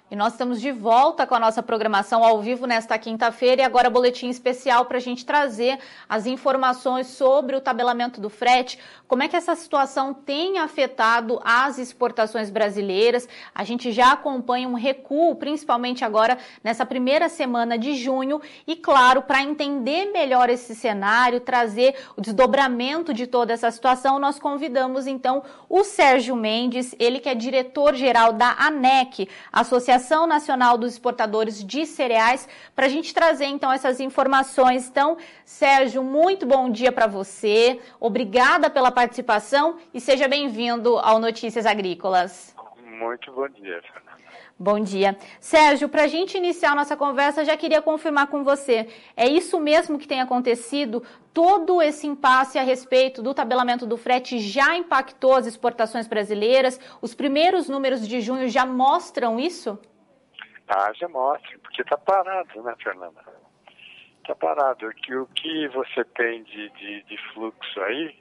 E nós estamos de volta com a nossa programação ao vivo nesta quinta-feira e agora boletim especial para a gente trazer as informações sobre o tabelamento do frete, como é que essa situação tem afetado as exportações brasileiras. A gente já acompanha um recuo, principalmente agora nessa primeira semana de junho e, claro, para entender melhor esse cenário, trazer o desdobramento de toda essa situação, nós convidamos então o Sérgio Mendes, ele que é diretor-geral da ANEC, Associação Nacional dos Exportadores de Cereais, para a gente trazer então essas informações. Então, Sérgio, muito bom dia para você, obrigada pela participação e seja bem-vindo ao Notícias Agrícolas. Muito bom dia, Fernanda. Bom dia. Sérgio, para a gente iniciar a nossa conversa, já queria confirmar com você, é isso mesmo que tem acontecido? Todo esse impasse a respeito do tabelamento do frete já impactou as exportações brasileiras? Os primeiros números de junho já mostram isso? Já mostra, porque está parado, né, Fernanda? Está parado. O que você tem de fluxo aí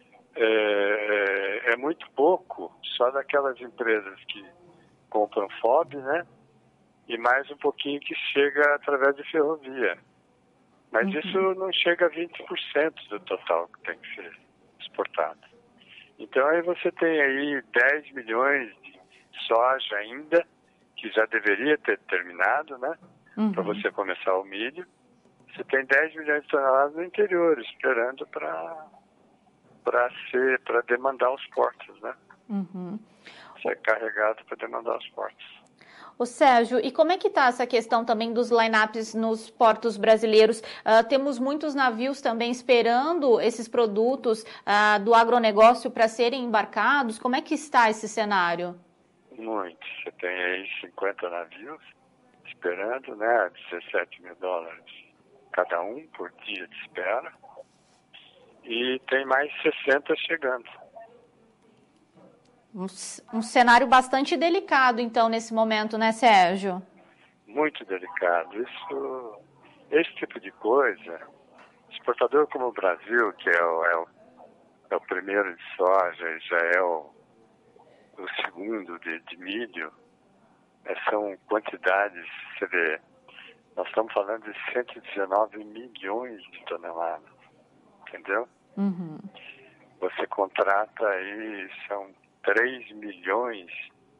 é muito pouco, só daquelas empresas que compram FOB, né? E mais um pouquinho que chega através de ferrovia. Mas isso não chega a 20% do total que tem que ser exportado. Então aí você tem aí 10 milhões de soja ainda, que já deveria ter terminado, né? Para você começar o milho. Você tem 10 milhões de toneladas no interior, esperando para demandar os portos, né? Ser carregado para demandar os portos. Ô Sérgio, e como é que está essa questão também dos line-ups nos portos brasileiros? Temos muitos navios também esperando esses produtos do agronegócio para serem embarcados. Como é que está esse cenário? Muito. Você tem aí 50 navios esperando, né? 17 mil dólares cada um por dia de espera. E tem mais 60 chegando. Um cenário bastante delicado, então, nesse momento, né, Sérgio? Muito delicado. Esse tipo de coisa, exportador como o Brasil, que é o primeiro de soja e já é o segundo de milho, são quantidades, você vê, nós estamos falando de 119 milhões de toneladas, entendeu? Você contrata aí, são 3 milhões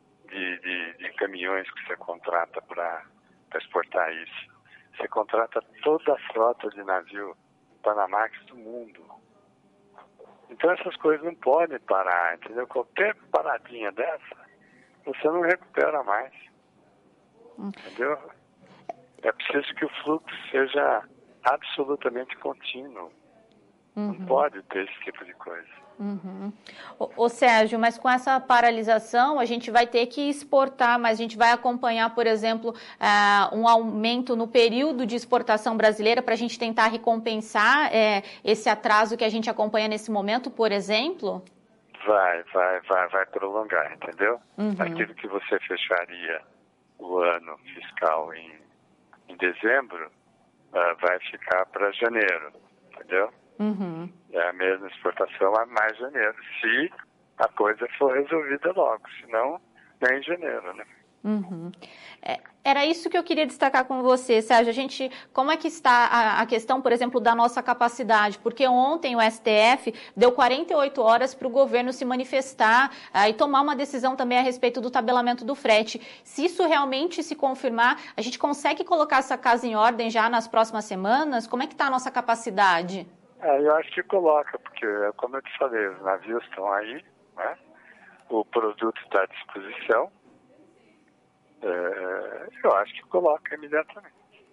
de caminhões que você contrata para exportar isso. Você contrata toda a frota de navio Panamax do mundo. Então essas coisas não podem parar, entendeu? Qualquer paradinha dessa, você não recupera mais. Entendeu? É preciso que o fluxo seja absolutamente contínuo. Não pode ter esse tipo de coisa. Ô Sérgio, mas com essa paralisação a gente vai ter que exportar, mas a gente vai acompanhar, por exemplo, um aumento no período de exportação brasileira para a gente tentar recompensar esse atraso que a gente acompanha nesse momento, por exemplo? Vai prolongar, entendeu? Aquilo que você fecharia o ano fiscal em dezembro, vai ficar para janeiro, entendeu? É a mesma exportação a mais janeiro, se a coisa for resolvida logo, senão nem em janeiro, né? Era isso que eu queria destacar com você, Sérgio. Como é que está a questão, por exemplo, da nossa capacidade? Porque ontem o STF deu 48 horas para o governo se manifestar e tomar uma decisão também a respeito do tabelamento do frete. Se isso realmente se confirmar, a gente consegue colocar essa casa em ordem já nas próximas semanas? Como é que está a nossa capacidade? Eu acho que coloca, porque, como eu te falei, os navios estão aí, né? O produto está à disposição. Eu acho que coloca imediatamente.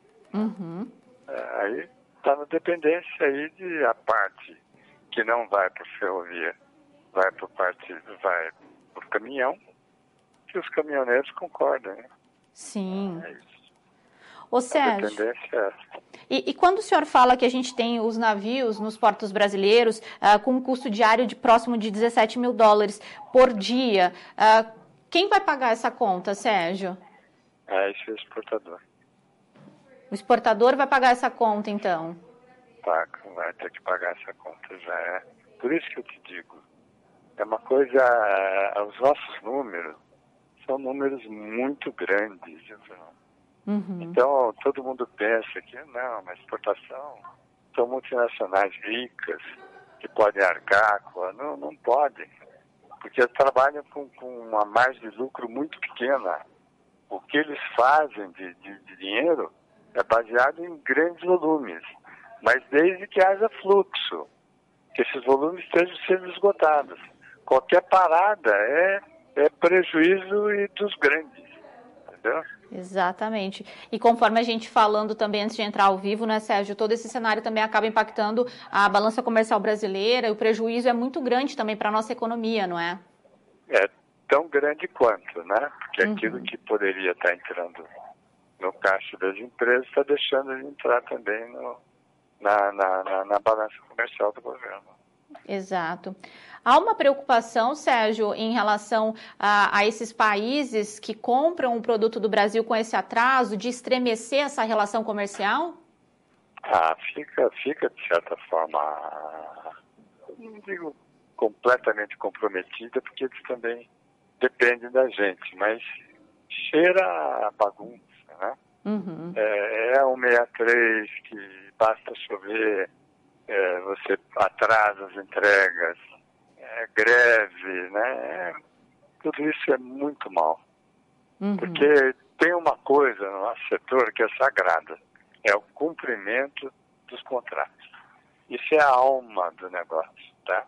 Aí está na dependência aí de a parte que não vai para ferrovia, vai para o caminhão, que os caminhoneiros concordam, né? Sim. É isso. Ô, Sérgio, a dependência é essa. E quando o senhor fala que a gente tem os navios nos portos brasileiros com um custo diário de próximo de 17 mil dólares por dia, quem vai pagar essa conta, Sérgio? Esse é o exportador. O exportador vai pagar essa conta, então? Vai ter que pagar essa conta, já é. Por isso que eu te digo, é uma coisa, os nossos números são números muito grandes. Então, todo mundo pensa que não, mas exportação são multinacionais ricas que podem arcar. Não podem, porque trabalham com uma margem de lucro muito pequena. O que eles fazem de dinheiro é baseado em grandes volumes, mas desde que haja fluxo, que esses volumes estejam sendo esgotados. Qualquer parada é prejuízo dos grandes, entendeu? Exatamente. E conforme a gente falando também antes de entrar ao vivo, né, Sérgio, todo esse cenário também acaba impactando a balança comercial brasileira e o prejuízo é muito grande também para a nossa economia, não é? É tão grande quanto, né? Porque aquilo que poderia estar entrando no caixa das empresas está deixando de entrar também na balança comercial do governo. Exato. Há uma preocupação, Sérgio, em relação a esses países que compram o produto do Brasil com esse atraso, de estremecer essa relação comercial? Fica de certa forma, não digo completamente comprometida, porque eles também dependem da gente, mas cheira a bagunça, né? É um 63 que basta chover, você atrasa as entregas, greve, né? Tudo isso é muito mal. Porque tem uma coisa no nosso setor que é sagrada, é o cumprimento dos contratos. Isso é a alma do negócio, tá?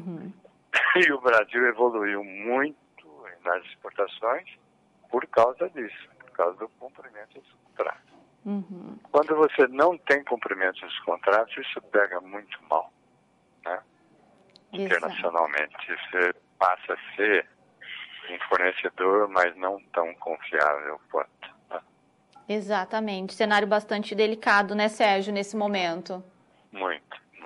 E o Brasil evoluiu muito nas exportações por causa disso, por causa do cumprimento dos contratos. Quando você não tem cumprimento dos contratos, isso pega muito mal, né? Internacionalmente. Você passa a ser um fornecedor, mas não tão confiável quanto. Né? Exatamente. Cenário bastante delicado, né, Sérgio, nesse momento? Muito.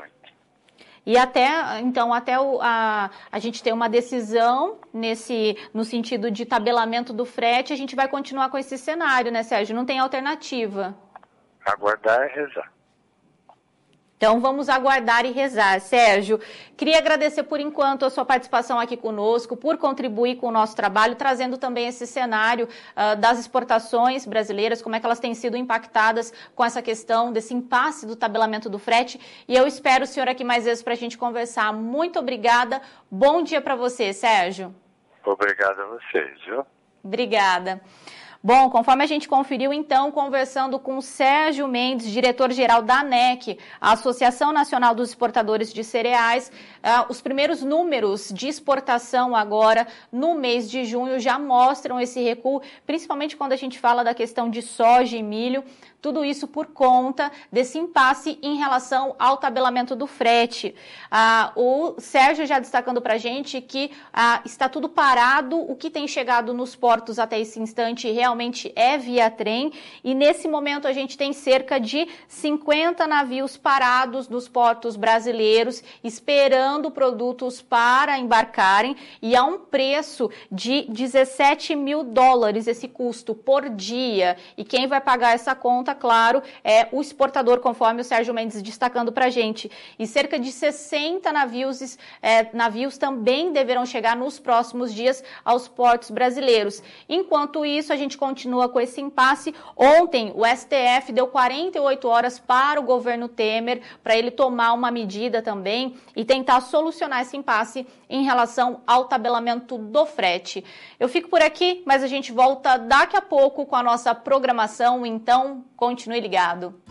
E então, a gente ter uma decisão no sentido de tabelamento do frete, a gente vai continuar com esse cenário, né, Sérgio? Não tem alternativa. Aguardar e rezar. Então, vamos aguardar e rezar. Sérgio, queria agradecer por enquanto a sua participação aqui conosco, por contribuir com o nosso trabalho, trazendo também esse cenário das exportações brasileiras, como é que elas têm sido impactadas com essa questão desse impasse do tabelamento do frete. E eu espero o senhor aqui mais vezes para a gente conversar. Muito obrigada. Bom dia para você, Sérgio. Obrigado a vocês, viu? Obrigada. Bom, conforme a gente conferiu, então, conversando com o Sérgio Mendes, diretor-geral da ANEC, a Associação Nacional dos Exportadores de Cereais, os primeiros números de exportação agora no mês de junho já mostram esse recuo, principalmente quando a gente fala da questão de soja e milho, tudo isso por conta desse impasse em relação ao tabelamento do frete. O Sérgio já destacando para a gente que está tudo parado, o que tem chegado nos portos até esse instante realmente é via trem, e nesse momento a gente tem cerca de 50 navios parados nos portos brasileiros, esperando produtos para embarcarem, e a um preço de $17 mil esse custo por dia, e quem vai pagar essa conta, claro, é o exportador, conforme o Sérgio Mendes destacando para a gente. E cerca de 60 navios também deverão chegar nos próximos dias aos portos brasileiros. Enquanto isso, a gente continua com esse impasse. Ontem, o STF deu 48 horas para o governo Temer, para ele tomar uma medida também e tentar solucionar esse impasse em relação ao tabelamento do frete. Eu fico por aqui, mas a gente volta daqui a pouco com a nossa programação, então continue ligado.